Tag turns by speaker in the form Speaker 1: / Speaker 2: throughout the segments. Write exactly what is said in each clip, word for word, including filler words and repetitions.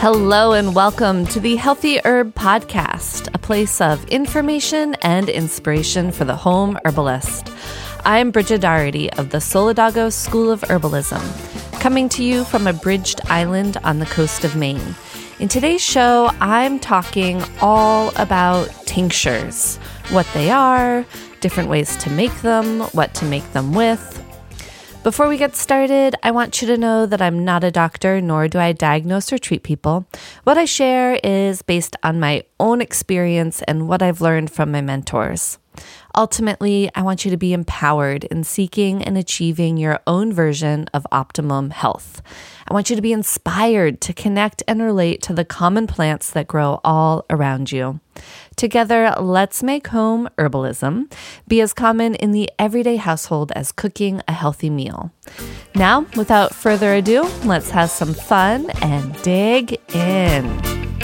Speaker 1: Hello and welcome to the Healthy Herb Podcast, a place of information and inspiration for the home herbalist. I'm Bridget Doherty of the Solidago School of Herbalism, coming to you from a bridged island on the coast of Maine. In today's show, I'm talking all about tinctures, what they are, different ways to make them, what to make them with. Before we get started, I want you to know that I'm not a doctor, nor do I diagnose or treat people. What I share is based on my own experience and what I've learned from my mentors. Ultimately, I want you to be empowered in seeking and achieving your own version of optimum health. I want you to be inspired to connect and relate to the common plants that grow all around you. Together, let's make home herbalism be as common in the everyday household as cooking a healthy meal. Now, without further ado, let's have some fun and dig in.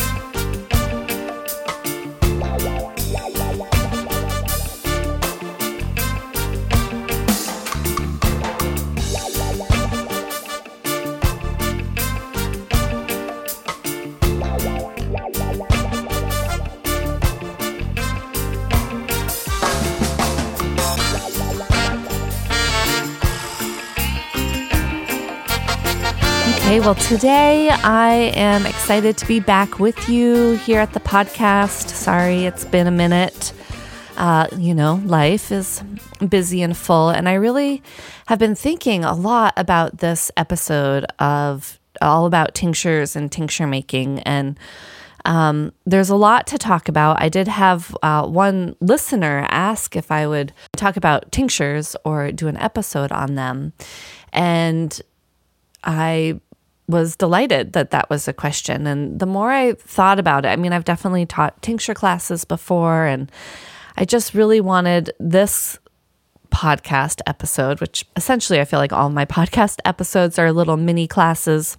Speaker 1: Okay, well, today I am excited to be back with you here at the podcast. Sorry, it's been a minute. Uh, you know, life is busy and full, and I really have been thinking a lot about this episode of all about tinctures and tincture making, and um, there's a lot to talk about. I did have uh, one listener ask if I would talk about tinctures or do an episode on them, and I was delighted that that was a question. And the more I thought about it, I mean, I've definitely taught tincture classes before, and I just really wanted this podcast episode, which essentially I feel like all my podcast episodes are little mini classes.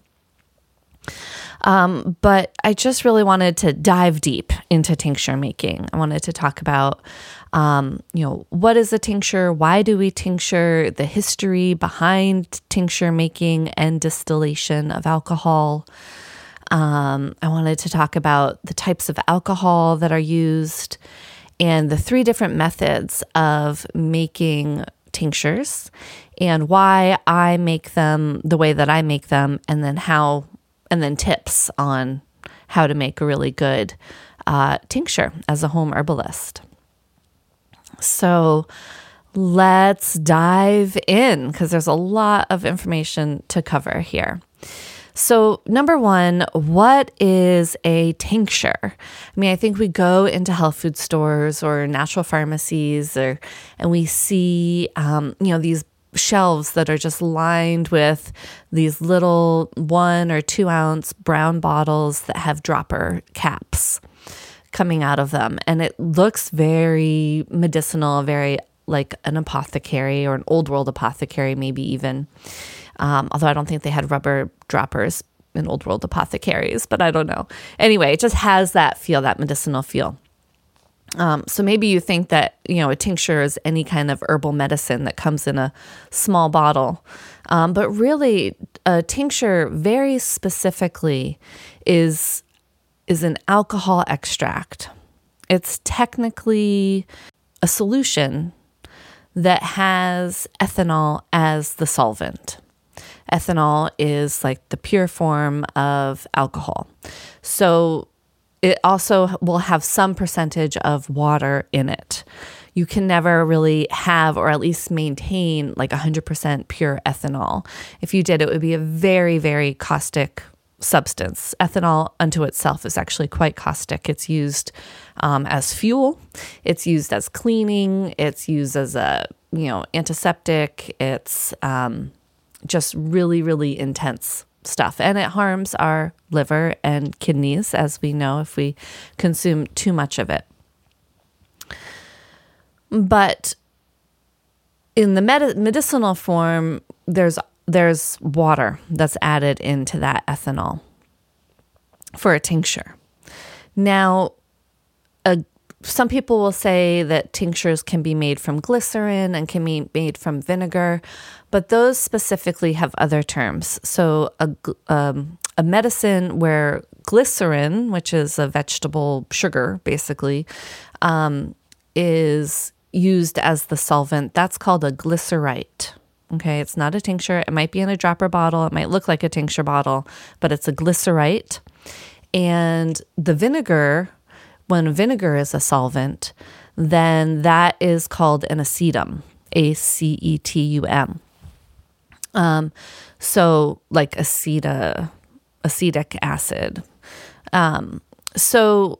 Speaker 1: Um, but I just really wanted to dive deep into tincture making. I wanted to talk about, um, you know, what is a tincture? Why do we tincture? The history behind tincture making and distillation of alcohol. Um, I wanted to talk about the types of alcohol that are used and the three different methods of making tinctures and why I make them the way that I make them, and then how and then tips on how to make a really good uh, tincture as a home herbalist. So let's dive in, because there's a lot of information to cover here. So number one, what is a tincture? I mean, I think we go into health food stores or natural pharmacies, or and we see, um, you know, these shelves that are just lined with these little one or two ounce brown bottles that have dropper caps coming out of them. And it looks very medicinal, very like an apothecary or an old world apothecary, maybe even. Um, although I don't think they had rubber droppers in old world apothecaries, but I don't know. Anyway, it just has that feel, that medicinal feel. Um, so maybe you think that, you know, a tincture is any kind of herbal medicine that comes in a small bottle. Um, but really, a tincture very specifically is, is an alcohol extract. It's technically a solution that has ethanol as the solvent. Ethanol is like the pure form of alcohol. So it also will have some percentage of water in it. You can never really have, or at least maintain, like one hundred percent pure ethanol. If you did, it would be a very, very caustic substance. Ethanol unto itself is actually quite caustic. It's used um, as fuel. It's used as cleaning. It's used as a, you know, antiseptic. It's um, just really, really intense stuff. And it harms our liver and kidneys, as we know, if we consume too much of it. But in the med- medicinal form, there's there's water that's added into that ethanol for a tincture. Now, a, some people will say that tinctures can be made from glycerin and can be made from vinegar, but those specifically have other terms. So a, um, a medicine where glycerin, which is a vegetable sugar, basically, um, is used as the solvent. That's called a glycerite. Okay, it's not a tincture. It might be in a dropper bottle. It might look like a tincture bottle, but it's a glycerite. And the vinegar, when vinegar is a solvent, then that is called an acetum, A C E T U M. Um, so like aceta, acetic acid. Um, so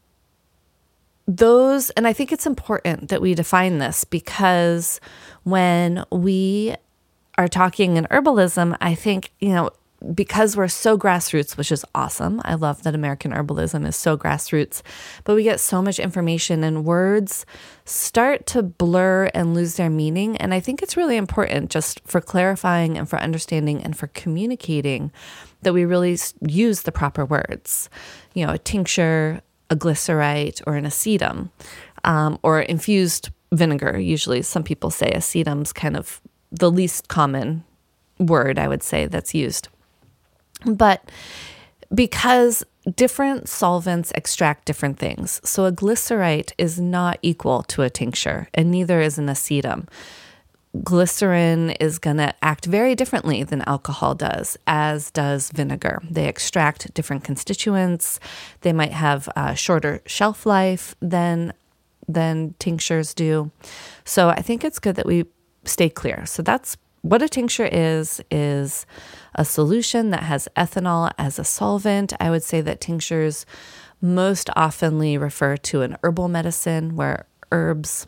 Speaker 1: those, and I think it's important that we define this, because when we are talking in herbalism, I think, you know, because we're so grassroots, which is awesome. I love that American herbalism is so grassroots, but we get so much information and words start to blur and lose their meaning. And I think it's really important, just for clarifying and for understanding and for communicating, that we really use the proper words. You know, a tincture, a glycerite, or an acetum, um, or infused vinegar. Usually some people say acetum's kind of the least common word, I would say, that's used. But because different solvents extract different things, so a glycerite is not equal to a tincture, and neither is an acetum. Glycerin is going to act very differently than alcohol does, as does vinegar. They extract different constituents. They might have a shorter shelf life than than tinctures do. So I think it's good that we stay clear. So that's what a tincture is, is a solution that has ethanol as a solvent. I would say that tinctures most oftenly refer to an herbal medicine where herbs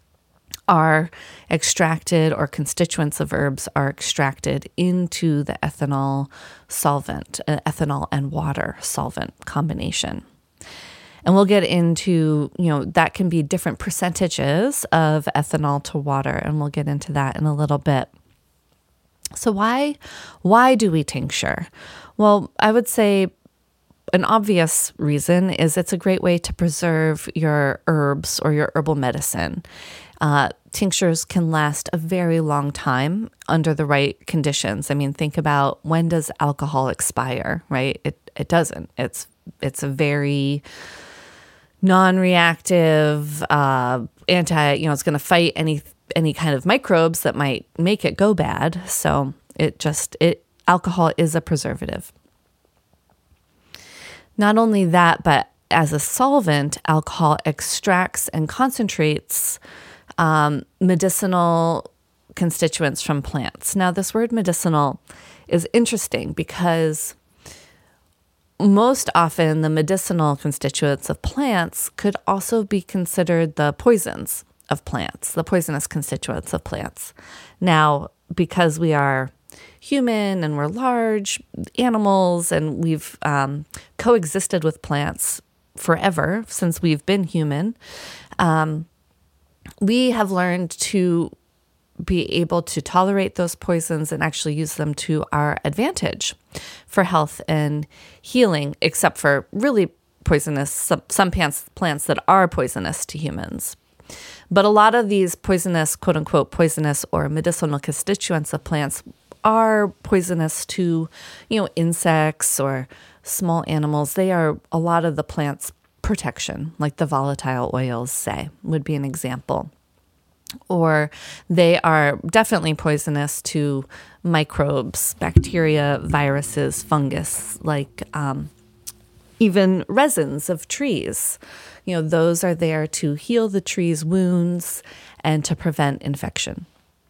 Speaker 1: are extracted, or constituents of herbs are extracted into the ethanol solvent, an ethanol and water solvent combination. And we'll get into, you know, that can be different percentages of ethanol to water, and we'll get into that in a little bit. So why, why do we tincture? Well, I would say an obvious reason is it's a great way to preserve your herbs or your herbal medicine. Uh, tinctures can last a very long time under the right conditions. I mean, think about, when does alcohol expire, right? It it doesn't. It's it's a very non-reactive, uh, anti, you know, it's going to fight any any kind of microbes that might make it go bad. So it just, it alcohol is a preservative. Not only that, but as a solvent, alcohol extracts and concentrates um, medicinal constituents from plants. Now, this word medicinal is interesting because most often the medicinal constituents of plants could also be considered the poisons of plants, the poisonous constituents of plants. Now, because we are human and we're large animals and we've um, coexisted with plants forever since we've been human, um, we have learned to be able to tolerate those poisons and actually use them to our advantage for health and healing, except for really poisonous, some, some plants, plants that are poisonous to humans. But a lot of these poisonous, quote unquote, poisonous or medicinal constituents of plants are poisonous to, you know, insects or small animals. They are a lot of the plant's protection, like the volatile oils, say, would be an example. Or they are definitely poisonous to microbes, bacteria, viruses, fungus, like um, even resins of trees. You know, those are there to heal the tree's wounds and to prevent infection.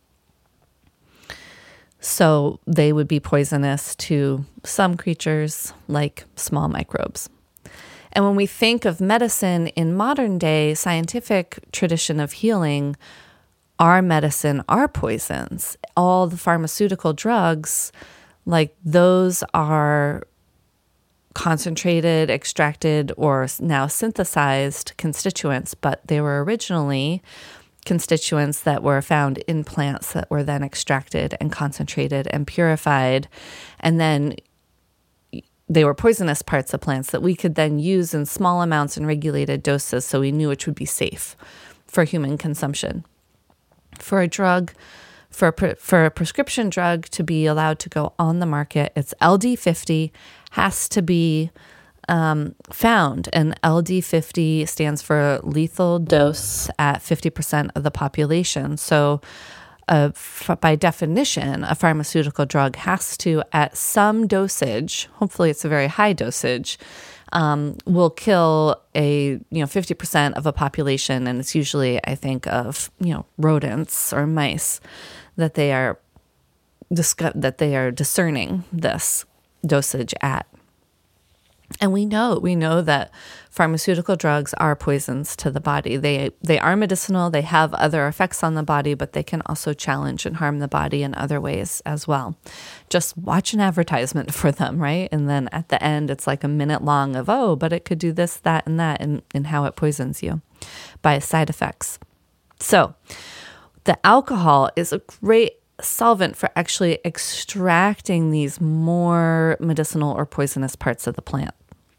Speaker 1: So they would be poisonous to some creatures, like small microbes. And when we think of medicine in modern day scientific tradition of healing, our medicine are poisons. All the pharmaceutical drugs, like those are concentrated, extracted, or now synthesized constituents, but they were originally constituents that were found in plants that were then extracted and concentrated and purified. And then they were poisonous parts of plants that we could then use in small amounts and regulated doses so we knew which would be safe for human consumption. For a drug, for a, pre- for a prescription drug to be allowed to go on the market, it's L D fifty, has to be um, found, and L D fifty stands for lethal dose at fifty percent of the population. So uh, f- by definition, a pharmaceutical drug has to, at some dosage, hopefully it's a very high dosage, um, will kill a, you know, fifty percent of a population. And it's usually, I think, of, you know, rodents or mice that they are disco- that they are discerning this dosage at. And we know, we know that pharmaceutical drugs are poisons to the body. They they are medicinal, they have other effects on the body, but they can also challenge and harm the body in other ways as well. Just watch an advertisement for them, right? And then at the end, it's like a minute long of, oh, but it could do this, that, and that, and, and how it poisons you by side effects. So the alcohol is a great solvent for actually extracting these more medicinal or poisonous parts of the plant.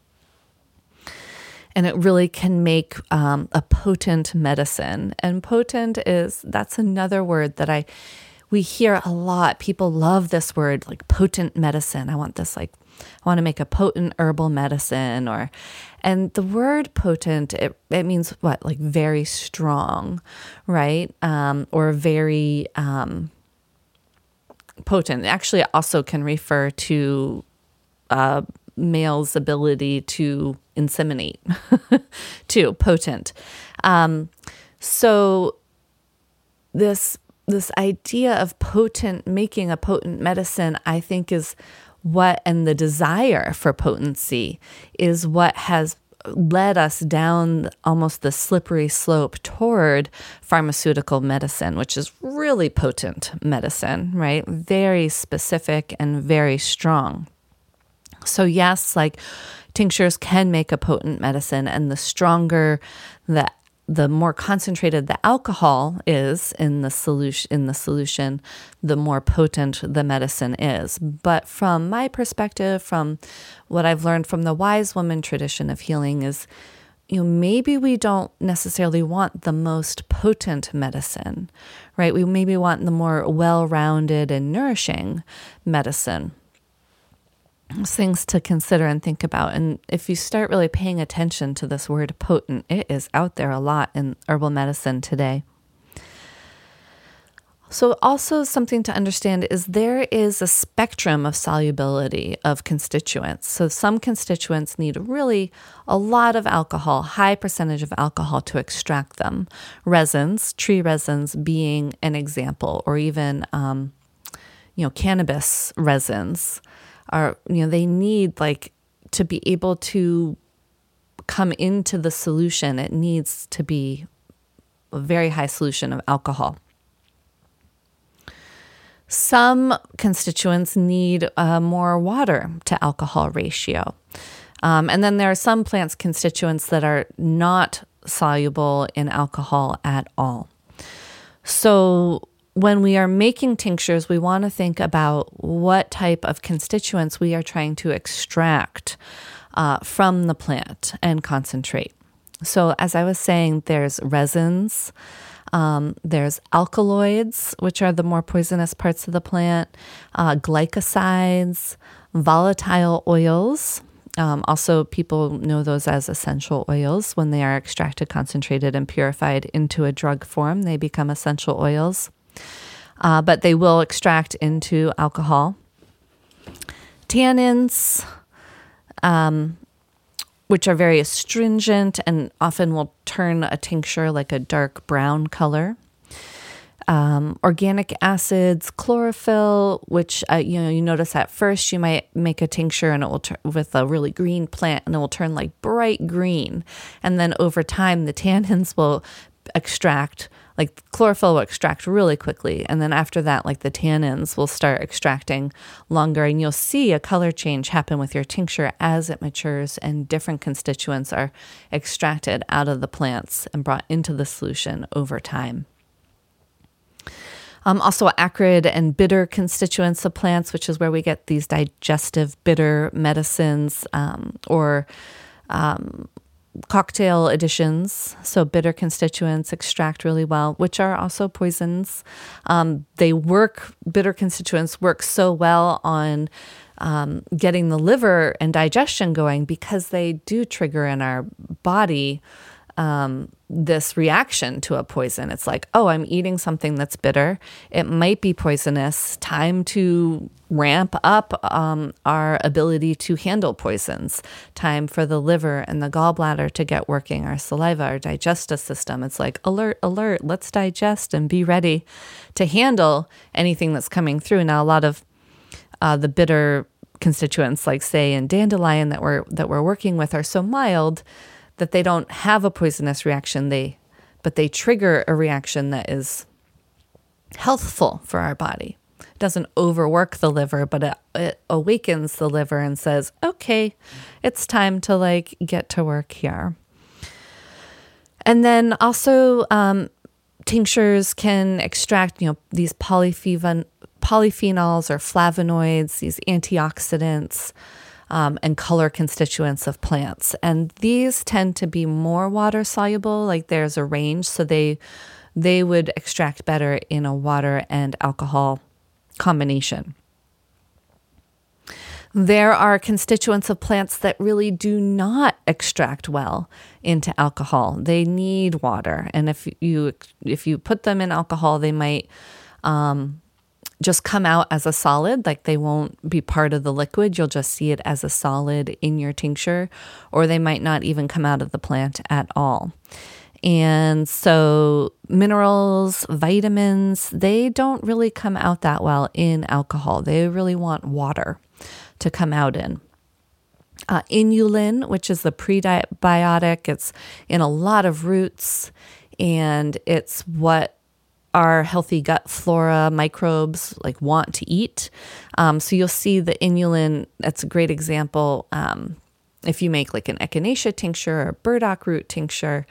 Speaker 1: And it really can make um, a potent medicine. And potent is, that's another word that I, we hear a lot. People love this word, like potent medicine. I want this, like, I want to make a potent herbal medicine, or, and the word potent, it, it means what? Like very strong, right? Um, or very um, potent. Actually, it also can refer to uh, male's ability to inseminate, too, potent. Um, so this this idea of potent, making a potent medicine, I think is what, and the desire for potency is what has led us down almost the slippery slope toward pharmaceutical medicine, which is really potent medicine, right? Very specific and very strong. So yes, like tinctures can make a potent medicine, and the stronger the the more concentrated the alcohol is in the solution in the solution, the more potent the medicine is. But from my perspective, from what I've learned from the wise woman tradition of healing is, you know, maybe we don't necessarily want the most potent medicine, right? We maybe want the more well-rounded and nourishing medicine. Things to consider and think about. And if you start really paying attention to this word potent, it is out there a lot in herbal medicine today. So also something to understand is there is a spectrum of solubility of constituents. So some constituents need really a lot of alcohol, high percentage of alcohol to extract them. Resins, tree resins being an example, or even, um, you know, cannabis resins. Are, you know, they need, like, to be able to come into the solution, it needs to be a very high solution of alcohol. Some constituents need uh, more water to alcohol ratio. Um, and then there are some plants constituents that are not soluble in alcohol at all. So when we are making tinctures, we want to think about what type of constituents we are trying to extract uh, from the plant and concentrate. So as I was saying, there's resins, um, there's alkaloids, which are the more poisonous parts of the plant, uh, glycosides, volatile oils. Um, also, people know those as essential oils. When they are extracted, concentrated, and purified into a drug form, they become essential oils. Uh, but they will extract into alcohol. Tannins, um, which are very astringent and often will turn a tincture like a dark brown color. Um, organic acids, chlorophyll, which uh, you know you notice at first you might make a tincture and it will turn with a really green plant and it will turn like bright green, and then over time the tannins will extract. Like chlorophyll will extract really quickly. And then after that, like the tannins will start extracting longer. And you'll see a color change happen with your tincture as it matures and different constituents are extracted out of the plants and brought into the solution over time. Um, also acrid and bitter constituents of plants, which is where we get these digestive bitter medicines um, or um cocktail additions, so bitter constituents extract really well, which are also poisons. Um, they work, bitter constituents work so well on um, getting the liver and digestion going, because they do trigger in our body um, this reaction to a poison. It's like, oh, I'm eating something that's bitter. It might be poisonous. Time to ramp up um, our ability to handle poisons. Time for the liver and the gallbladder to get working, our saliva, our digestive system. It's like, alert, alert, let's digest and be ready to handle anything that's coming through. Now, a lot of uh, the bitter constituents, like say in dandelion that we're that we're working with, are so mild that they don't have a poisonous reaction. They, but they trigger a reaction that is healthful for our body. It doesn't overwork the liver, but it, it awakens the liver and says, okay, it's time to like get to work here. And then also um, tinctures can extract, you know, these polyphen- polyphenols or flavonoids, these antioxidants, Um, and color constituents of plants. And these tend to be more water soluble, like there's a range. So they they would extract better in a water and alcohol combination. There are constituents of plants that really do not extract well into alcohol. They need water. And if you if you put them in alcohol, they might um, just come out as a solid, like they won't be part of the liquid. You'll just see it as a solid in your tincture, or they might not even come out of the plant at all. And so minerals, vitamins, they don't really come out that well in alcohol. They really want water to come out in. Uh, inulin, which is the prebiotic, it's in a lot of roots, and it's what our healthy gut flora microbes like want to eat. Um, so you'll see the inulin, that's a great example. Um, if you make like an echinacea tincture or a burdock root tincture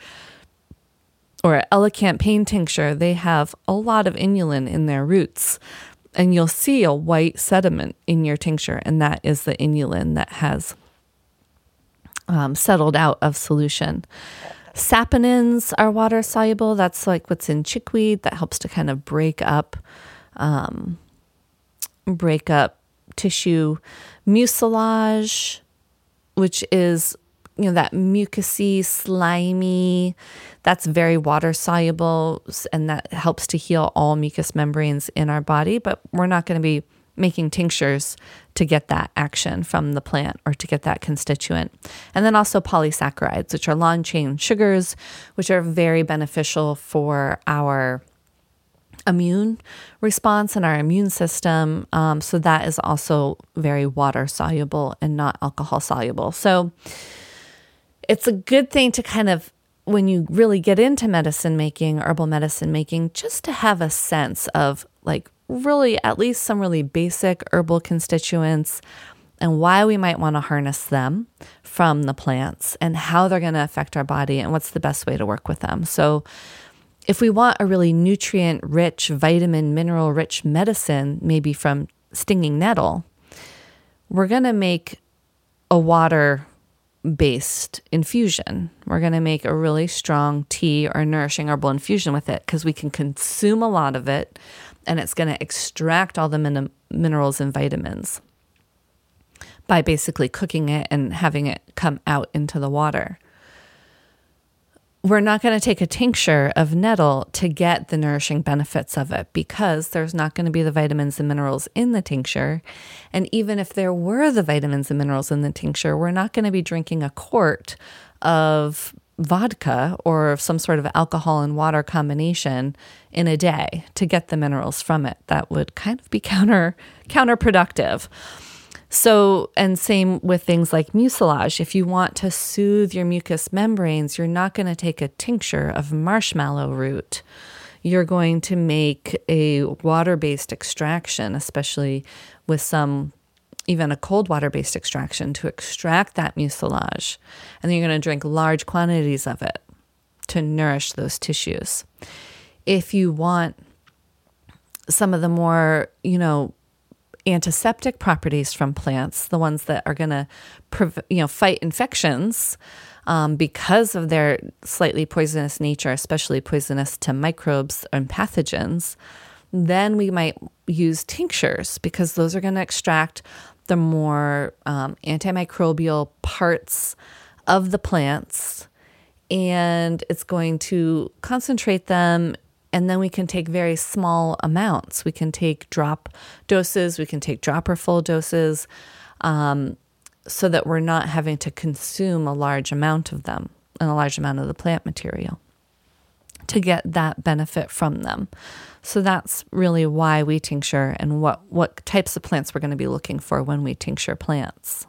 Speaker 1: or an elecampane tincture, they have a lot of inulin in their roots. And you'll see a white sediment in your tincture, and that is the inulin that has um, settled out of solution. Saponins are water soluble. That's like what's in chickweed that helps to kind of break up, um, break up tissue. Mucilage, which is, you know, that mucousy, slimy, that's very water soluble, and that helps to heal all mucous membranes in our body. But we're not going to be making tinctures to get that action from the plant or to get that constituent. And then also polysaccharides, which are long chain sugars, which are very beneficial for our immune response and our immune system. Um, so that is also very water soluble and not alcohol soluble. So it's a good thing to kind of, when you really get into medicine making, herbal medicine making, just to have a sense of like really at least some really basic herbal constituents and why we might want to harness them from the plants and how they're going to affect our body and what's the best way to work with them. So if we want a really nutrient-rich, vitamin, mineral-rich medicine, maybe from stinging nettle, we're going to make a water-based infusion. We're going to make a really strong tea or nourishing herbal infusion with it because we can consume a lot of it, and it's going to extract all the min- minerals and vitamins by basically cooking it and having it come out into the water. We're not going to take a tincture of nettle to get the nourishing benefits of it because there's not going to be the vitamins and minerals in the tincture. And even if there were the vitamins and minerals in the tincture, we're not going to be drinking a quart of vodka or some sort of alcohol and water combination in a day to get the minerals from it. That would kind of be counter counterproductive. So, and same with things like mucilage. If you want to soothe your mucous membranes, you're not going to take a tincture of marshmallow root. You're going to make a water-based extraction, especially with some, even a cold water-based extraction to extract that mucilage. And then you're going to drink large quantities of it to nourish those tissues. If you want some of the more, you know, antiseptic properties from plants, the ones that are going to, you know, fight infections um, because of their slightly poisonous nature, especially poisonous to microbes and pathogens, then we might use tinctures because those are going to extract the more um, antimicrobial parts of the plants, and it's going to concentrate them. And then we can take very small amounts. We can take drop doses, we can take dropper full doses, um, so that we're not having to consume a large amount of them and a large amount of the plant material to get that benefit from them. So that's really why we tincture and what, what types of plants we're going to be looking for when we tincture plants.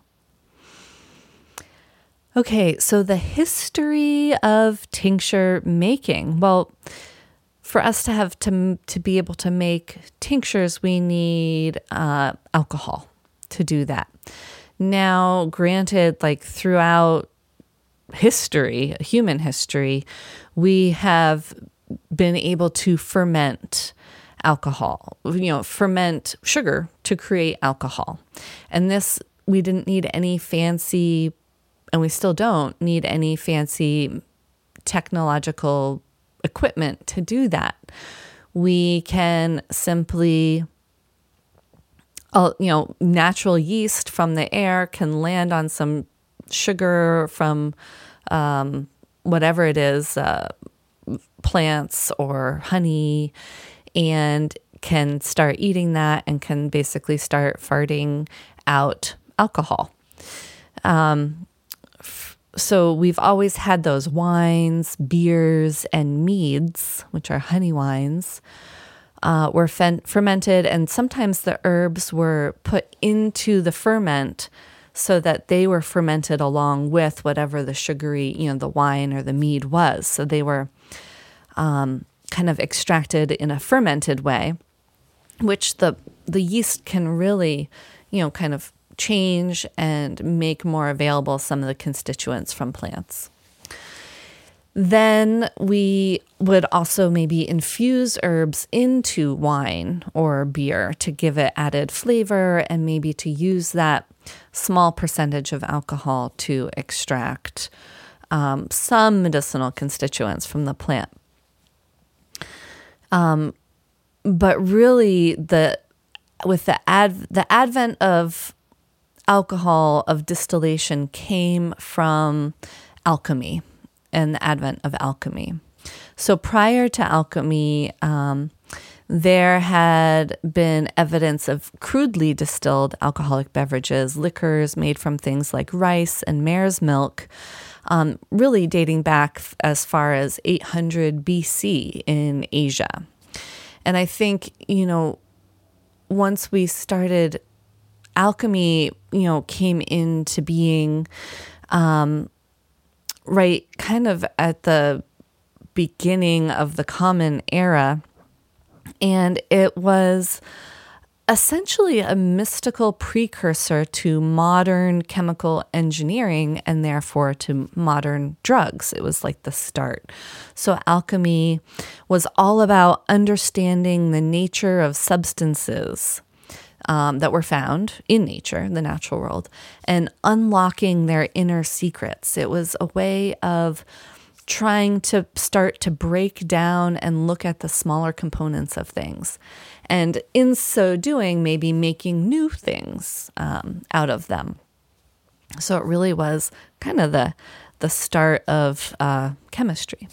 Speaker 1: Okay, so the history of tincture making. Well, for us to have to to be able to make tinctures, we need uh, alcohol to do that. Now, granted, like throughout history, human history, we have been able to ferment alcohol, you know, ferment sugar to create alcohol. And this, we didn't need any fancy, and we still don't need any fancy technological equipment to do that. We can simply, uh, you know, natural yeast from the air can land on some sugar from um, whatever it is, uh, plants or honey, and can start eating that and can basically start farting out alcohol. Um, So we've always had those wines, beers, and meads, which are honey wines, uh, were fen- fermented, and sometimes the herbs were put into the ferment so that they were fermented along with whatever the sugary, you know, the wine or the mead was. So they were um, kind of extracted in a fermented way, which the the yeast can really, you know, kind of change and make more available some of the constituents from plants. Then we would also maybe infuse herbs into wine or beer to give it added flavor, and maybe to use that small percentage of alcohol to extract um, some medicinal constituents from the plant. Um, but really, the with the ad the advent of alcohol, of distillation, came from alchemy and the advent of alchemy. So prior to alchemy, um, there had been evidence of crudely distilled alcoholic beverages, liquors made from things like rice and mare's milk, um, really dating back as far as eight hundred B C in Asia. And I think, you know, once we started alchemy, you know, came into being, um, right, kind of at the beginning of the Common Era. And it was essentially a mystical precursor to modern chemical engineering and therefore to modern drugs. It was like the start. So alchemy was all about understanding the nature of substances Um, that were found in nature, the natural world, and unlocking their inner secrets. It was a way of trying to start to break down and look at the smaller components of things. And in so doing, maybe making new things um, out of them. So it really was kind of the, the start of uh, chemistry,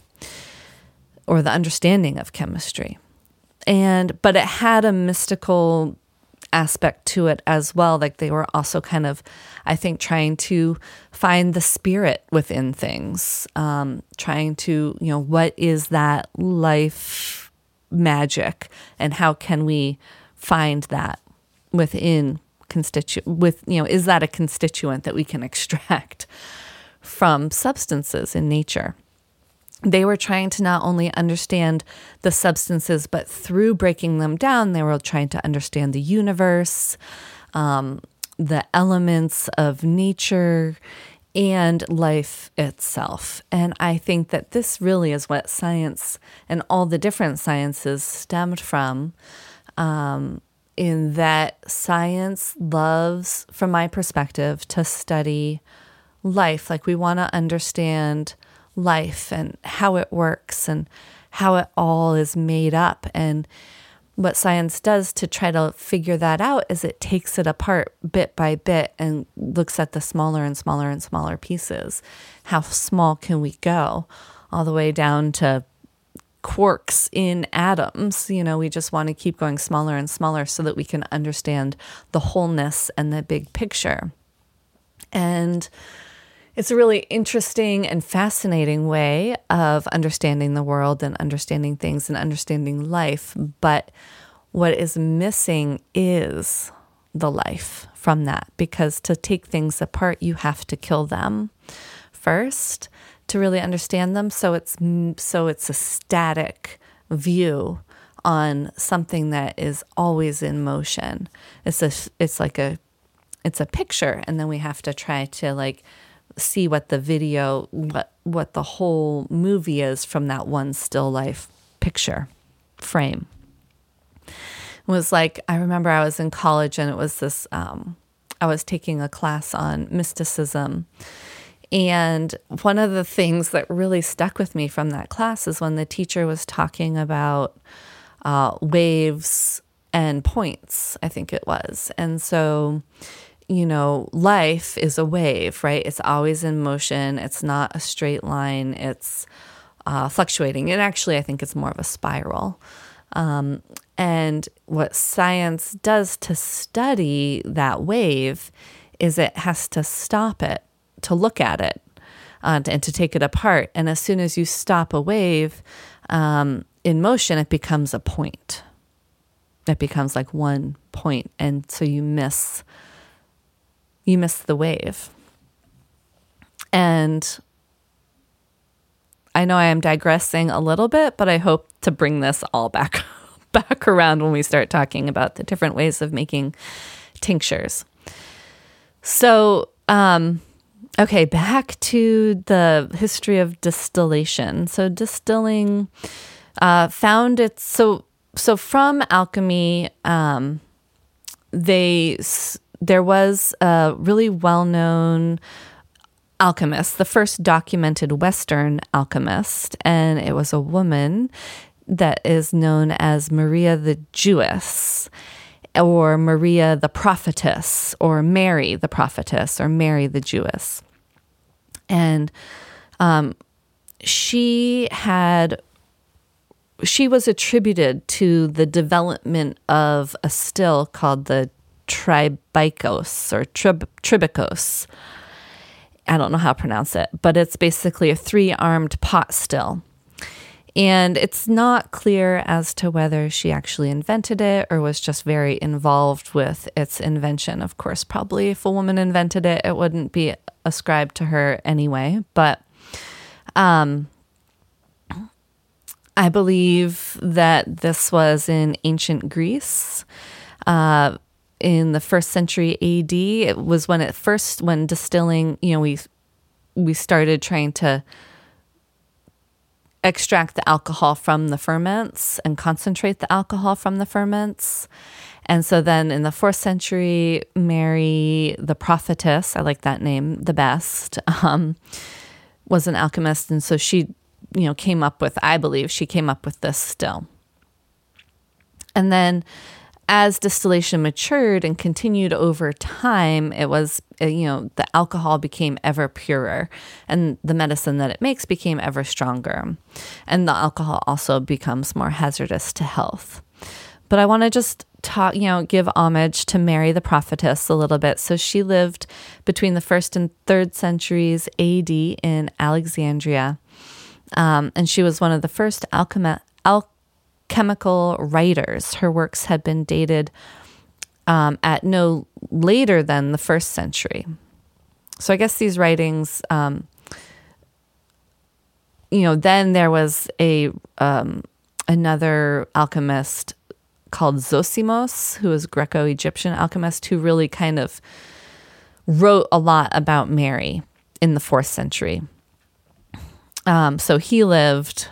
Speaker 1: or the understanding of chemistry. And but it had a mystical aspect to it as well. Like they were also kind of, I think, trying to find the spirit within things, um, trying to, you know, what is that life magic, and how can we find that within constitu with, you know, is that a constituent that we can extract from substances in nature? They were trying to not only understand the substances, but through breaking them down, they were trying to understand the universe, um, the elements of nature, and life itself. And I think that this really is what science and all the different sciences stemmed from, um, in that science loves, from my perspective, to study life. Like we want to understand life and how it works and how it all is made up. And what science does to try to figure that out is it takes it apart bit by bit and looks at the smaller and smaller and smaller pieces. How small can we go? All the way down to quarks in atoms. You know, we just want to keep going smaller and smaller so that we can understand the wholeness and the big picture. And it's a really interesting and fascinating way of understanding the world and understanding things and understanding life. But what is missing is the life from that, because to take things apart, you have to kill them first to really understand them. So it's so it's a static view on something that is always in motion. It's a it's like a it's a picture, and then we have to try to like see what the video, what what the whole movie is from that one still life picture frame. It was like, I remember I was in college and it was this, um, I was taking a class on mysticism. And one of the things that really stuck with me from that class is when the teacher was talking about uh, waves and points, I think it was. And so, you know, life is a wave, right? It's always in motion. It's not a straight line. It's uh, fluctuating. And actually, I think it's more of a spiral. Um, and what science does to study that wave is it has to stop it, to look at it, uh, and to take it apart. And as soon as you stop a wave um, in motion, it becomes a point. It becomes like one point. And so you miss you miss the wave. And I know I am digressing a little bit, but I hope to bring this all back back around when we start talking about the different ways of making tinctures. So, um, okay, back to the history of distillation. So distilling uh, found its, so, so from alchemy, um, they... There was a really well-known alchemist, the first documented Western alchemist, and it was a woman that is known as Maria the Jewess, or Maria the Prophetess, or Mary the Prophetess, or Mary the Jewess. And um, she had... She was attributed to the development of a still called the tribikos or trib- tribikos. I don't know how to pronounce it, but it's basically a three-armed pot still. And it's not clear as to whether she actually invented it or was just very involved with its invention. Of course, probably if a woman invented it, it wouldn't be ascribed to her anyway. But um, I believe that this was in ancient Greece. Uh, In the first century A D, it was when it first, when distilling, you know, we we started trying to extract the alcohol from the ferments and concentrate the alcohol from the ferments. And so then in the fourth century, Mary the Prophetess, I like that name the best, um, was an alchemist. And so she, you know, came up with, I believe she came up with this still. And then as distillation matured and continued over time, it was, you know, the alcohol became ever purer and the medicine that it makes became ever stronger. And the alcohol also becomes more hazardous to health. But I want to just talk, you know, give homage to Mary the Prophetess a little bit. So she lived between the first and third centuries A D in Alexandria. Um, and she was one of the first alchemists. Al- chemical writers. Her works had been dated um, at no later than the first century. So I guess these writings, um, you know, then there was a um, another alchemist called Zosimos, who was Greco-Egyptian alchemist, who really kind of wrote a lot about Mary in the fourth century. Um, so he lived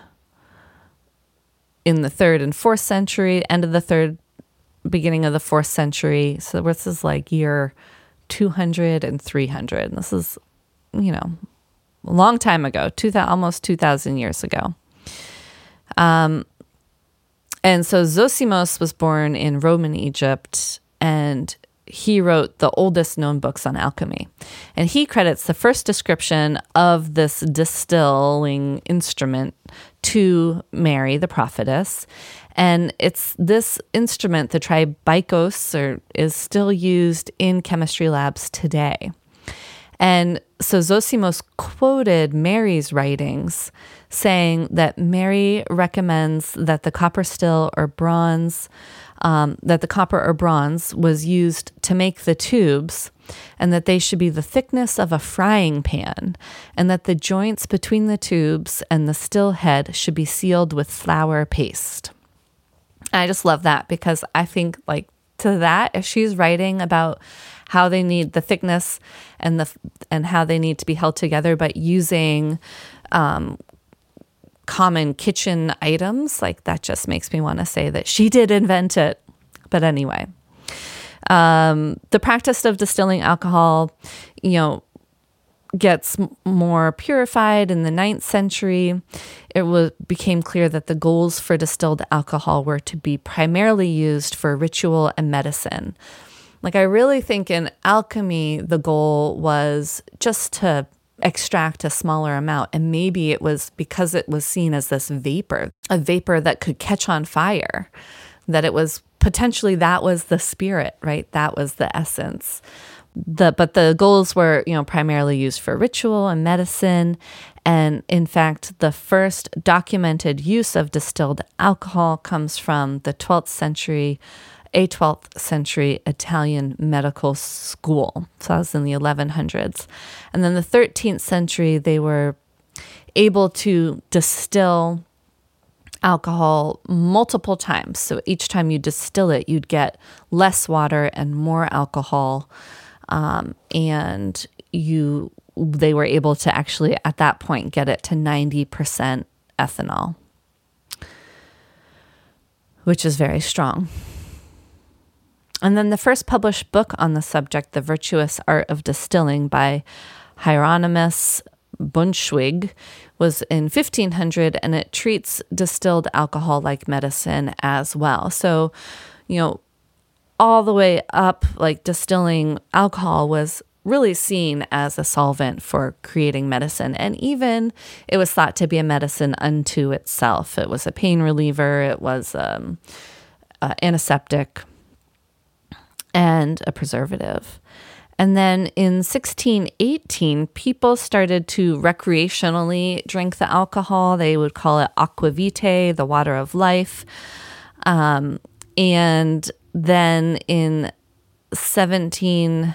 Speaker 1: in the third and fourth century, end of the third, beginning of the fourth century. So this is like year two hundred and three hundred. And this is, you know, a long time ago, two, almost two thousand years ago. Um, And so Zosimos was born in Roman Egypt, and he wrote the oldest known books on alchemy. And he credits the first description of this distilling instrument to Mary, the prophetess. And it's this instrument, the tribikos, or, is still used in chemistry labs today. And so Zosimos quoted Mary's writings, saying that Mary recommends that the copper still or bronze, um, that the copper or bronze was used to make the tubes, and that they should be the thickness of a frying pan, and that the joints between the tubes and the still head should be sealed with flour paste. And I just love that, because I think, like, to that, if she's writing about how they need the thickness and the and how they need to be held together, but using um, common kitchen items, like, that just makes me want to say that she did invent it. But anyway, um, the practice of distilling alcohol, you know, gets more purified in the ninth century. It was became clear that the goals for distilled alcohol were to be primarily used for ritual and medicine. Like, I really think in alchemy, the goal was just to extract a smaller amount. And maybe it was because it was seen as this vapor, a vapor that could catch on fire, that it was potentially, that was the spirit, right? That was the essence. The, but the goals were, you know, primarily used for ritual and medicine. And in fact, the first documented use of distilled alcohol comes from the twelfth century, a twelfth century Italian medical school. So that was in the eleven hundreds. And then the thirteenth century, they were able to distill alcohol multiple times. So each time you distill it, you'd get less water and more alcohol. Um, and you, they were able to actually at that point get it to ninety percent ethanol, which is very strong. And then the first published book on the subject, The Virtuous Art of Distilling by Hieronymus Bunschwig, was in fifteen hundred, and it treats distilled alcohol like medicine as well. So, you know, all the way up, like, distilling alcohol was really seen as a solvent for creating medicine. And even it was thought to be a medicine unto itself. It was a pain reliever. It was um, uh, antiseptic and a preservative. And then in sixteen eighteen, people started to recreationally drink the alcohol. They would call it aqua vitae, the water of life. Um, and then in seventeen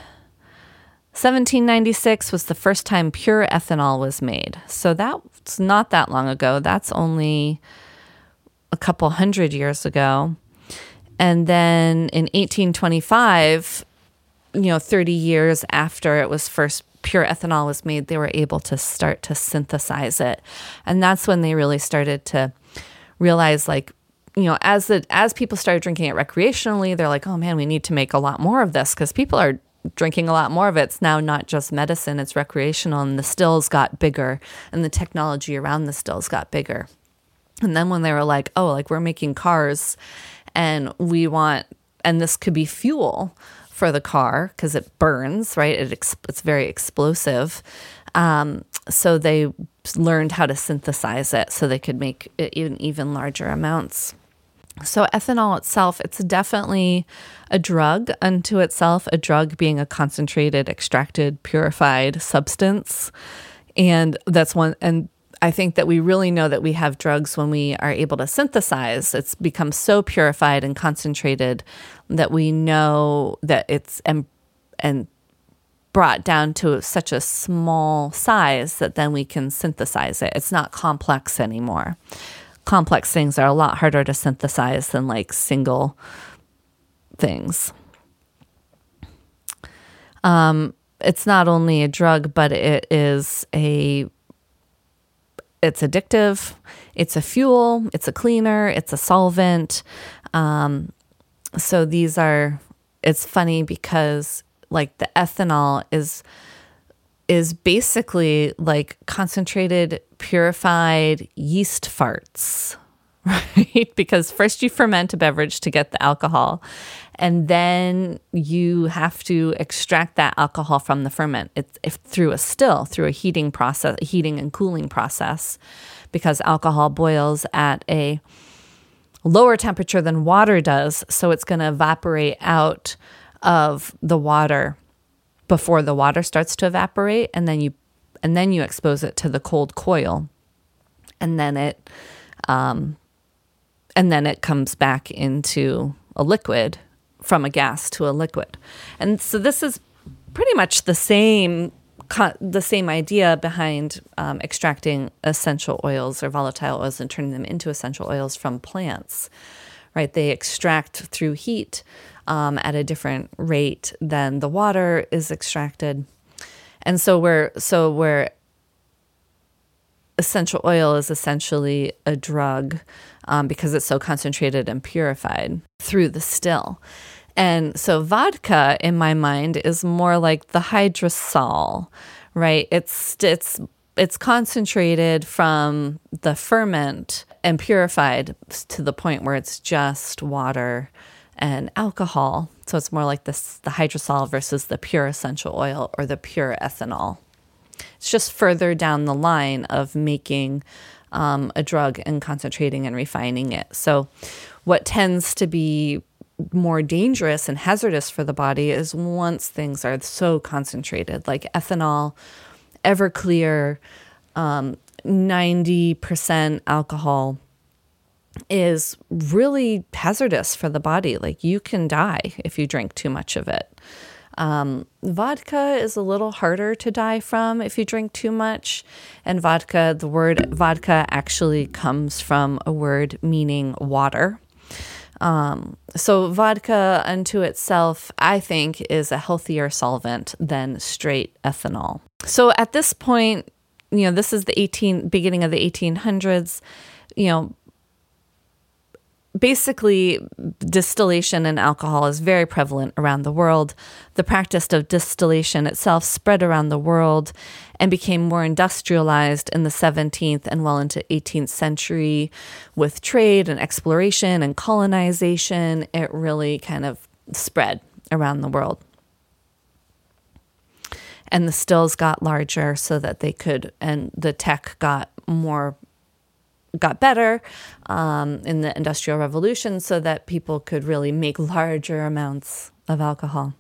Speaker 1: ninety-six was the first time pure ethanol was made. So that's not that long ago. That's only a couple hundred years ago. And then in eighteen twenty-five, you know, thirty years after it was first pure ethanol was made, they were able to start to synthesize it. And that's when they really started to realize, like, you know, as the as people started drinking it recreationally, they're like, oh man, we need to make a lot more of this, because people are drinking a lot more of it. It's now not just medicine, it's recreational, and the stills got bigger, and the technology around the stills got bigger. And then when they were like, oh, like, we're making cars, and we want, and this could be fuel for the car because it burns, right? It ex- it's very explosive. Um, so they learned how to synthesize it so they could make it in even larger amounts. So ethanol itself, it's definitely a drug unto itself, a drug being a concentrated, extracted, purified substance. And that's one, and I think that we really know that we have drugs when we are able to synthesize. It's become so purified and concentrated that we know that it's and and brought down to such a small size that then we can synthesize it. It's not complex anymore. Complex things are a lot harder to synthesize than, like, single things. Um, it's not only a drug, but it is a It's addictive, it's a fuel, it's a cleaner, it's a solvent. Um, so these are, it's funny because, like, the ethanol is is basically like concentrated, purified yeast farts, right? Because first you ferment a beverage to get the alcohol, and then you have to extract that alcohol from the ferment. It's if through a still, through a heating process, heating and cooling process, because alcohol boils at a lower temperature than water does, so it's going to evaporate out of the water before the water starts to evaporate, and then you and then you expose it to the cold coil, and then it um, and then it comes back into a liquid, from a gas to a liquid. And so this is pretty much the same the same idea behind um, extracting essential oils or volatile oils and turning them into essential oils from plants, right? They extract through heat um, at a different rate than the water is extracted. And so we're so we're essential oil is essentially a drug um, because it's so concentrated and purified through the still. And so vodka, in my mind, is more like the hydrosol, right? It's it's it's concentrated from the ferment and purified to the point where it's just water and alcohol. So it's more like this, the hydrosol versus the pure essential oil or the pure ethanol. It's just further down the line of making um, a drug and concentrating and refining it. So what tends to be more dangerous and hazardous for the body is once things are so concentrated, like ethanol, Everclear, um, ninety percent alcohol is really hazardous for the body. Like you can die if you drink too much of it. Um, vodka is a little harder to die from if you drink too much. And vodka, the word vodka actually comes from a word meaning water. Um, so vodka unto itself, I think, is a healthier solvent than straight ethanol. So at this point, you know, this is the eighteen beginning of the eighteen hundreds, you know, basically distillation and alcohol is very prevalent around the world. The practice of distillation itself spread around the world and became more industrialized in the seventeenth and well into eighteenth century with trade and exploration and colonization. It really kind of spread around the world. And the stills got larger so that they could, and the tech got more got better um, in the Industrial Revolution so that people could really make larger amounts of alcohol.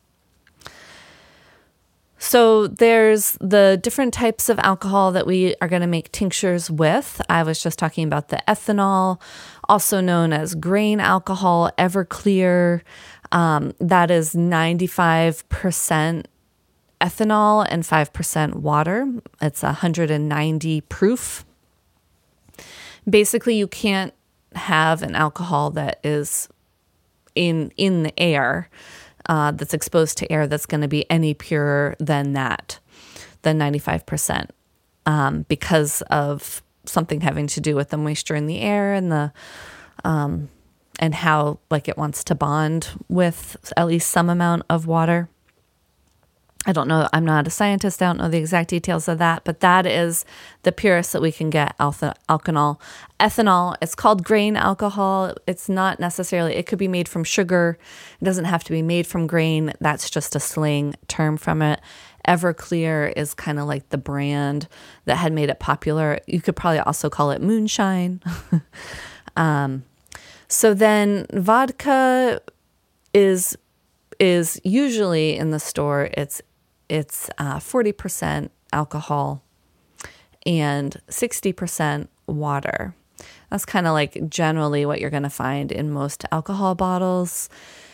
Speaker 1: So there's the different types of alcohol that we are going to make tinctures with. I was just talking about the ethanol, also known as grain alcohol, Everclear. Um, that is ninety-five percent ethanol and five percent water. It's one hundred ninety proof. Basically, you can't have an alcohol that is in in the air, uh, that's exposed to air, that's going to be any purer than that, than ninety-five percent, um, because of something having to do with the moisture in the air and the um, and how like it wants to bond with at least some amount of water. I don't know. I'm not a scientist. I don't know the exact details of that, but that is the purest that we can get alpha, alcohol. Ethanol, it's called grain alcohol. It's not necessarily, it could be made from sugar. It doesn't have to be made from grain. That's just a slang term from it. Everclear is kind of like the brand that had made it popular. You could probably also call it moonshine. um, so then vodka is is usually in the store, it's It's uh, forty percent alcohol and sixty percent water. That's kind of like generally what you're going to find in most alcohol bottles.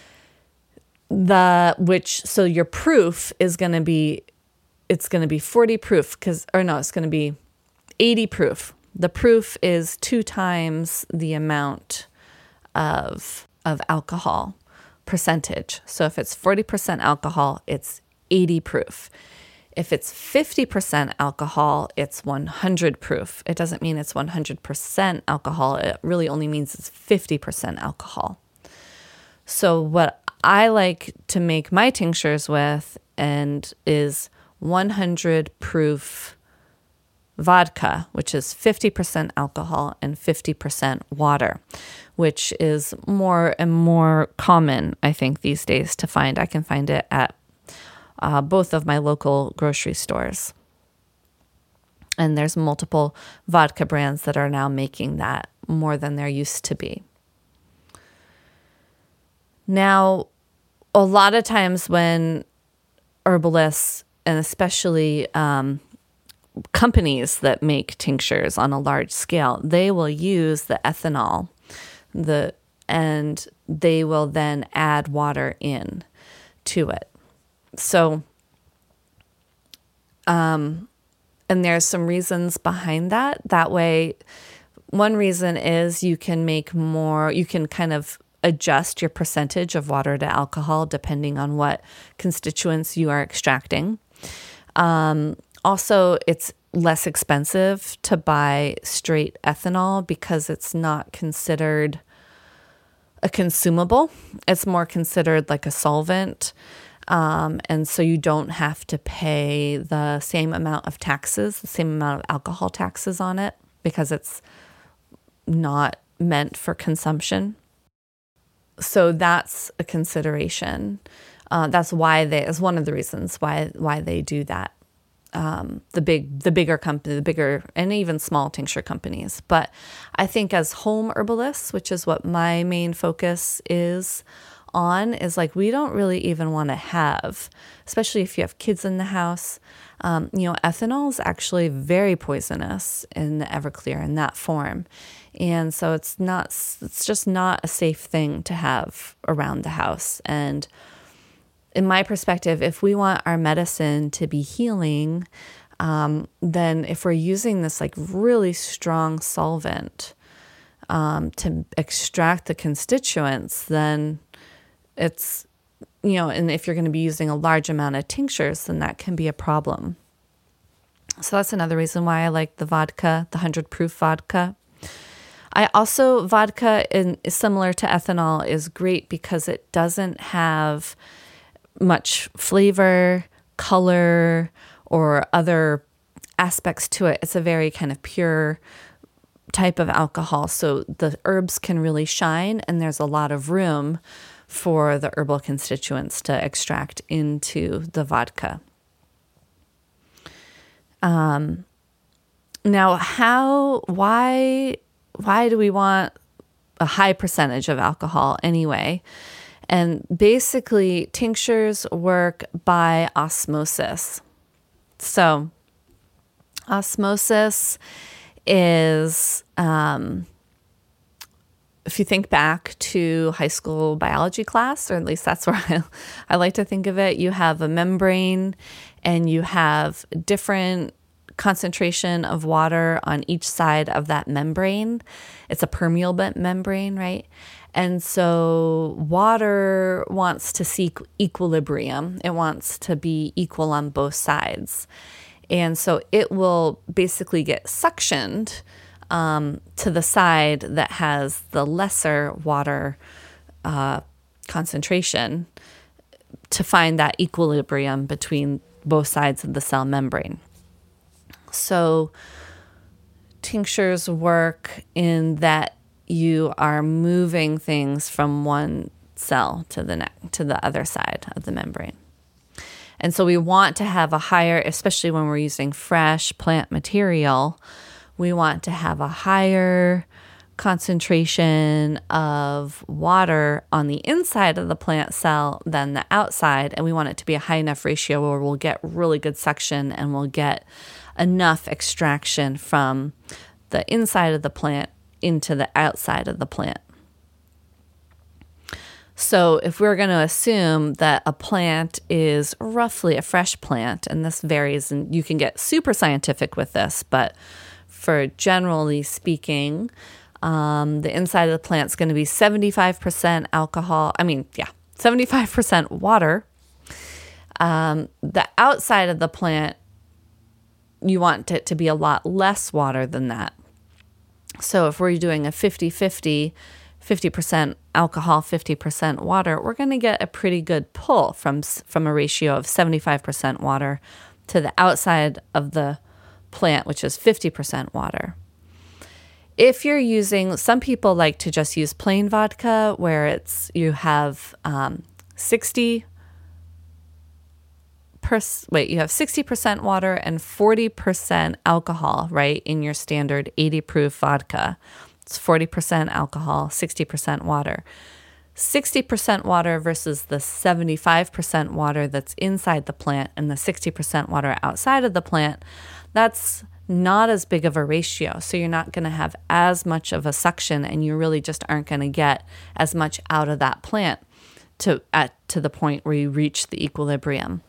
Speaker 1: The which so your proof is going to be it's going to be forty proof because or no, it's going to be eighty proof. The proof is two times the amount of of alcohol percentage. So if it's forty percent alcohol, it's eighty proof. If it's fifty percent alcohol, it's one hundred proof. It doesn't mean it's one hundred percent alcohol. It really only means it's fifty percent alcohol. So what I like to make my tinctures with and is one hundred proof vodka, which is fifty percent alcohol and fifty percent water, which is more and more common, I think, these days to find. I can find it at uh, both of my local grocery stores. And there's multiple vodka brands that are now making that more than there used to be. Now, a lot of times when herbalists, and especially um, companies that make tinctures on a large scale, they will use the ethanol, the and they will then add water in to it. So, um, and there's some reasons behind that. That way, one reason is you can make more, you can kind of adjust your percentage of water to alcohol depending on what constituents you are extracting. Um, also, it's less expensive to buy straight ethanol because it's not considered a consumable. It's more considered like a solvent. Um, and so you don't have to pay the same amount of taxes, the same amount of alcohol taxes on it because it's not meant for consumption. So that's a consideration. Uh, that's why they is one of the reasons why why they do that. Um, the big the bigger company, the bigger and even small tincture companies. But I think as home herbalists, which is what my main focus is on, is like we don't really even want to have, especially if you have kids in the house. Um, you know, ethanol is actually very poisonous in the Everclear in that form. And so it's not, it's just not a safe thing to have around the house. And in my perspective, if we want our medicine to be healing, um, then if we're using this like really strong solvent um, to extract the constituents, then it's, you know, and if you're going to be using a large amount of tinctures, then that can be a problem. So that's another reason why I like the vodka, the one hundred proof vodka. I also, vodka in, is similar to ethanol is great because it doesn't have much flavor, color, or other aspects to it. It's a very kind of pure type of alcohol. So the herbs can really shine and there's a lot of room for the herbal constituents to extract into the vodka. Um, now, how, why, why do we want a high percentage of alcohol anyway? And basically, tinctures work by osmosis. So, osmosis is, um, if you think back to high school biology class, or at least that's where I, I like to think of it, you have a membrane and you have different concentration of water on each side of that membrane. It's a permeable membrane, right? And so water wants to seek equilibrium. It wants to be equal on both sides. And so it will basically get suctioned um, to the side that has the lesser water uh, concentration to find that equilibrium between both sides of the cell membrane. So tinctures work in that you are moving things from one cell to the ne- to the other side of the membrane. And so we want to have a higher, especially when we're using fresh plant material, we want to have a higher concentration of water on the inside of the plant cell than the outside. And we want it to be a high enough ratio where we'll get really good suction and we'll get enough extraction from the inside of the plant into the outside of the plant. So if we're going to assume that a plant is roughly a fresh plant, and this varies, and you can get super scientific with this, but for generally speaking, um, the inside of the plant is going to be seventy-five percent alcohol. I mean, yeah, seventy-five percent water. Um, the outside of the plant, you want it to be a lot less water than that. So if we're doing a fifty-fifty, fifty percent alcohol, fifty percent water, we're going to get a pretty good pull from from a ratio of seventy-five percent water to the outside of the plant, which is fifty percent water. If you're using, some people like to just use plain vodka where it's, you have um, sixty pers- wait, you have sixty percent water and forty percent alcohol, right? In your standard eighty proof vodka. It's forty percent alcohol, sixty percent water. sixty percent water versus the seventy-five percent water that's inside the plant and the sixty percent water outside of the plant, that's not as big of a ratio. So you're not going to have as much of a suction, and you really just aren't going to get as much out of that plant to at to the point where you reach the equilibrium.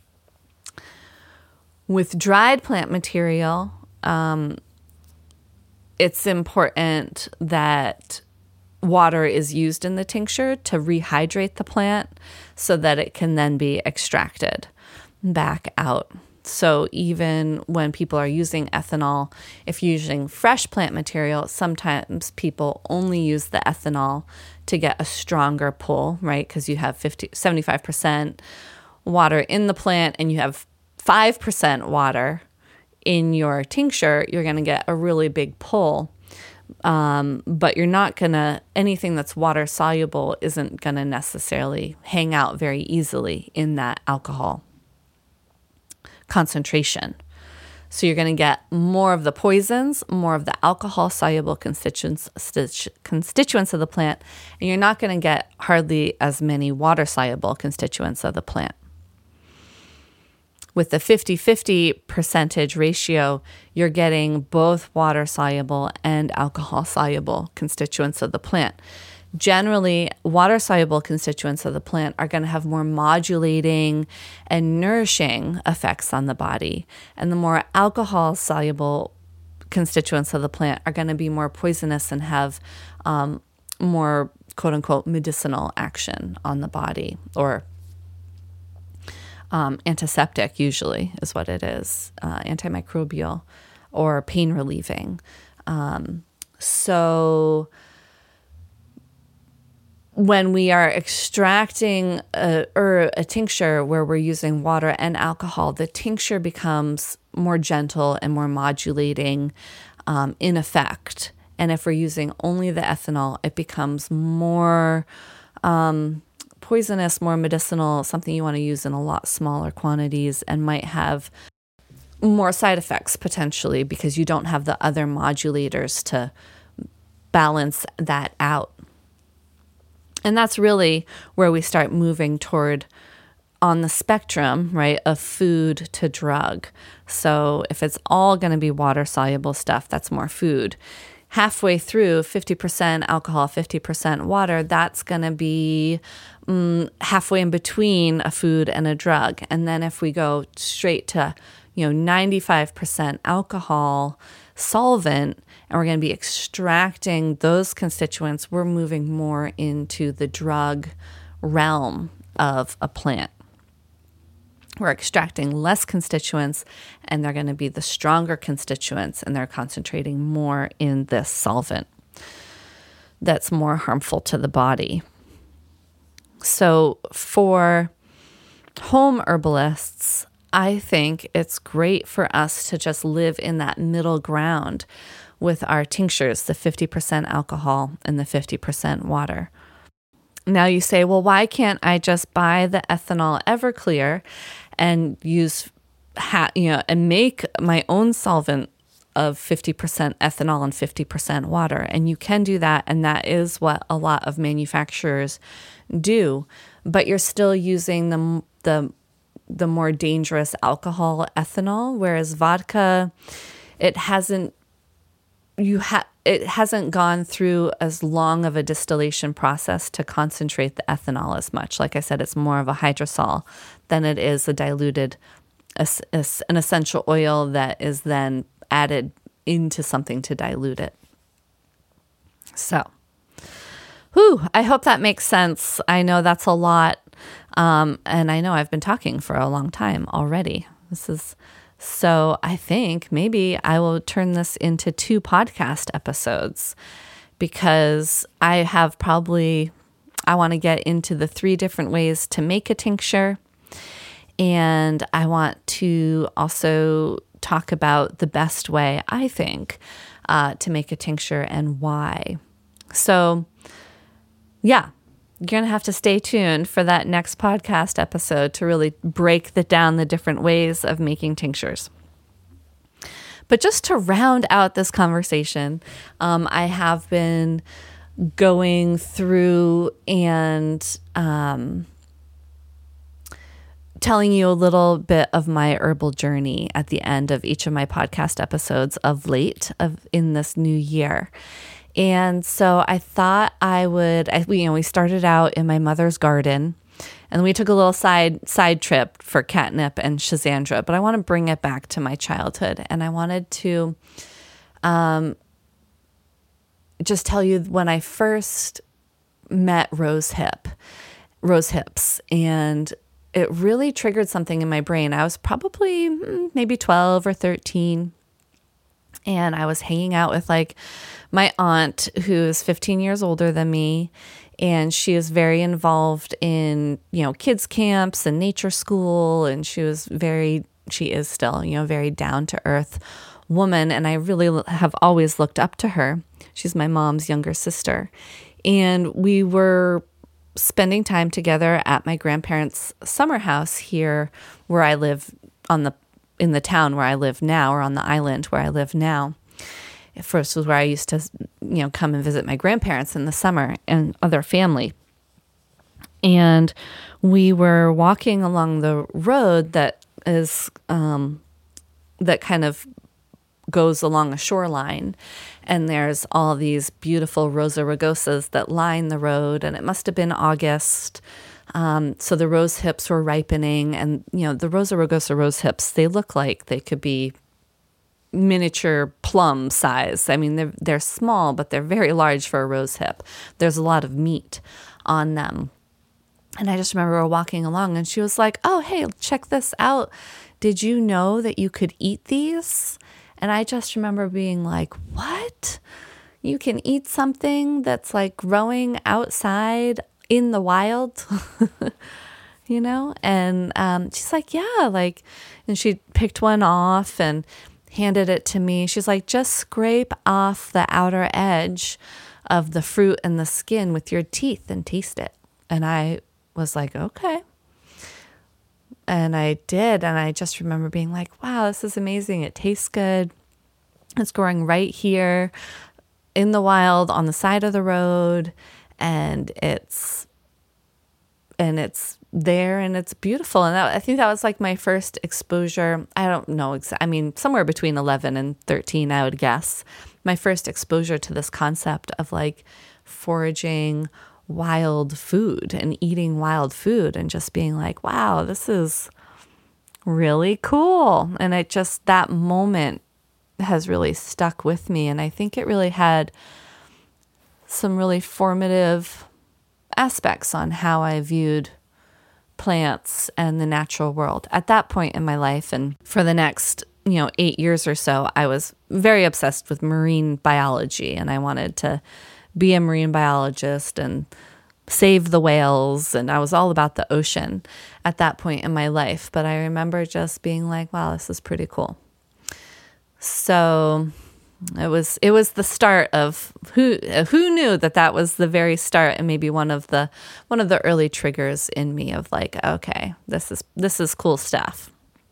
Speaker 1: With dried plant material, um, it's important that water is used in the tincture to rehydrate the plant so that it can then be extracted back out. So even when people are using ethanol, if you're using fresh plant material, sometimes people only use the ethanol to get a stronger pull, right? Because you have fifty, seventy-five percent water in the plant and you have five percent water in your tincture, you're going to get a really big pull. Um, but you're not going to, anything that's water soluble isn't going to necessarily hang out very easily in that alcohol concentration. So you're going to get more of the poisons, more of the alcohol soluble constituents, constituents of the plant, and you're not going to get hardly as many water soluble constituents of the plant. With the fifty-fifty percentage ratio, you're getting both water-soluble and alcohol-soluble constituents of the plant. Generally, water-soluble constituents of the plant are going to have more modulating and nourishing effects on the body, and the more alcohol-soluble constituents of the plant are going to be more poisonous and have um, more quote-unquote medicinal action on the body, or Um, antiseptic usually is what it is, uh, antimicrobial or pain relieving. Um, so when we are extracting a, or a tincture where we're using water and alcohol, the tincture becomes more gentle and more modulating um, in effect. And if we're using only the ethanol, it becomes more Um, poisonous, more medicinal, something you want to use in a lot smaller quantities and might have more side effects potentially because you don't have the other modulators to balance that out. And that's really where we start moving toward on the spectrum, right, of food to drug. So if it's all going to be water-soluble stuff, that's more food. Halfway through, fifty percent alcohol, fifty percent water, that's going to be um, halfway in between a food and a drug. And then if we go straight to, you know, ninety-five percent alcohol solvent, and we're going to be extracting those constituents, we're moving more into the drug realm of a plant. We're extracting less constituents, and they're going to be the stronger constituents, and they're concentrating more in this solvent that's more harmful to the body. So for home herbalists, I think it's great for us to just live in that middle ground with our tinctures, the fifty percent alcohol and the fifty percent water. Now you say, well, why can't I just buy the ethanol Everclear and use, ha- you know, and make my own solvent of fifty percent ethanol and fifty percent water? And you can do that, and that is what a lot of manufacturers do. But you're still using the the the more dangerous alcohol ethanol, whereas vodka, it hasn't you ha- it hasn't gone through as long of a distillation process to concentrate the ethanol as much. Like I said, it's more of a hydrosol than it is a diluted, an essential oil that is then added into something to dilute it. So, whew, I hope that makes sense. I know that's a lot, um, and I know I've been talking for a long time already. This is So I think maybe I will turn this into two podcast episodes, because I have probably, I want to get into the three different ways to make a tincture. And I want to also talk about the best way, I think, uh, to make a tincture and why. So, yeah, you're going to have to stay tuned for that next podcast episode to really break the, down the different ways of making tinctures. But just to round out this conversation, um, I have been going through and um, telling you a little bit of my herbal journey at the end of each of my podcast episodes of late of in this new year. And so I thought I would, I, we, you know, we started out in my mother's garden, and we took a little side side trip for catnip and Schizandra, but I want to bring it back to my childhood. And I wanted to um, just tell you when I first met Rose Hip, Rose Hips, and it really triggered something in my brain. I was probably maybe twelve or thirteen, and I was hanging out with like my aunt, who is fifteen years older than me, and she is very involved in, you know, kids camps and nature school, and she was very, she is still, you know, very down to earth woman, and I really have always looked up to her. She's my mom's younger sister, and we were spending time together at my grandparents' summer house here where I live on the in the town where I live now, or on the island where I live now. At first was where I used to, you know, come and visit my grandparents in the summer and other family. And we were walking along the road that is um, that kind of goes along a shoreline, and there's all these beautiful Rosa rugosas that line the road, and it must have been August. Um, so the rose hips were ripening, and, you know, the Rosa rugosa rose hips, they look like they could be miniature plum size. I mean, they're, they're small, but they're very large for a rose hip. There's a lot of meat on them. And I just remember walking along, and she was like, "Oh, hey, check this out. Did you know that you could eat these?" And I just remember being like, "What? You can eat something that's like growing outside in the wild?" You know? And um, she's like, "Yeah," like, and she picked one off and handed it to me. She's like, "Just scrape off the outer edge of the fruit and the skin with your teeth and taste it." And I was like, "Okay." And I did. And I just remember being like, "Wow, this is amazing. It tastes good. It's growing right here in the wild on the side of the road. And it's, and it's there, and it's beautiful." And that, I think that was like my first exposure. I don't know. Exa- I mean, somewhere between eleven and thirteen, I would guess. My first exposure to this concept of like foraging wild food and eating wild food, and just being like, "Wow, this is really cool." And it just, that moment has really stuck with me. And I think it really had some really formative aspects on how I viewed plants and the natural world at that point in my life. And for the next, you know, eight years or so, I was very obsessed with marine biology, and I wanted to be a marine biologist and save the whales. And I was all about the ocean at that point in my life. But I remember just being like, "Wow, this is pretty cool." So it was it was the start of who who knew that that was the very start, and maybe one of the one of the early triggers in me of like, okay, this is this is cool stuff.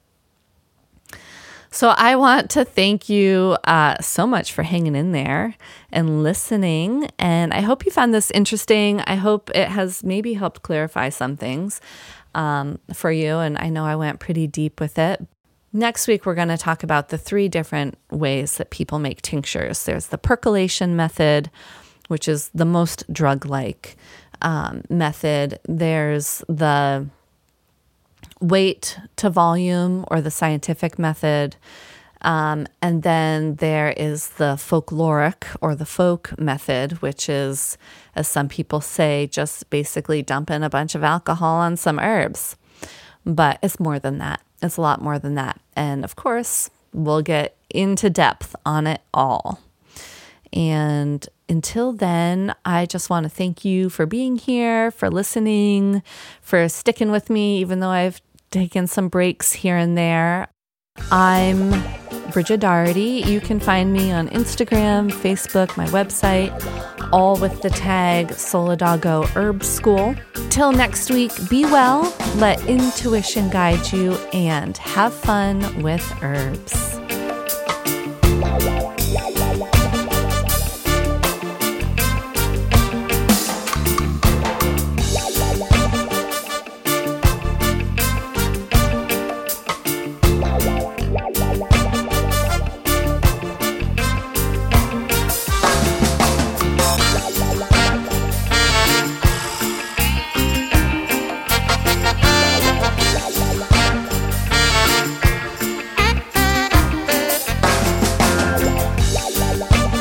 Speaker 1: So I want to thank you uh, so much for hanging in there and listening. And I hope you found this interesting. I hope it has maybe helped clarify some things um, for you. And I know I went pretty deep with it. Next week, we're going to talk about the three different ways that people make tinctures. There's the percolation method, which is the most drug-like um, method. There's the weight to volume, or the scientific method. Um, and then there is the folkloric, or the folk method, which is, as some people say, just basically dumping a bunch of alcohol on some herbs. But it's more than that. It's a lot more than that. And of course, we'll get into depth on it all. And until then, I just want to thank you for being here, for listening, for sticking with me, even though I've taken some breaks here and there. I'm Bridget Doherty. You can find me on Instagram, Facebook, my website, all with the tag Solidago Herb School. Till next week, be well, let intuition guide you, and have fun with herbs.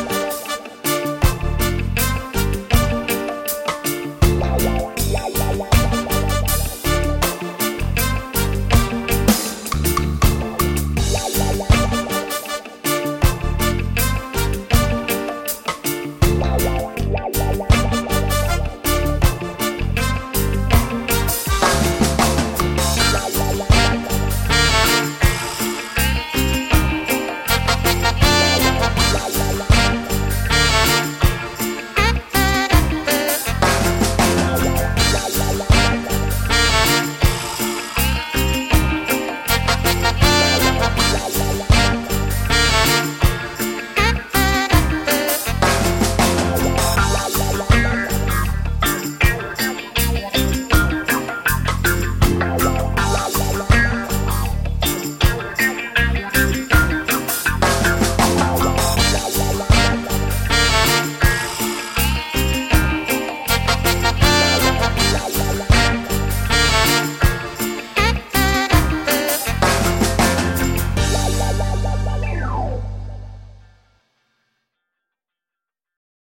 Speaker 2: La la la la la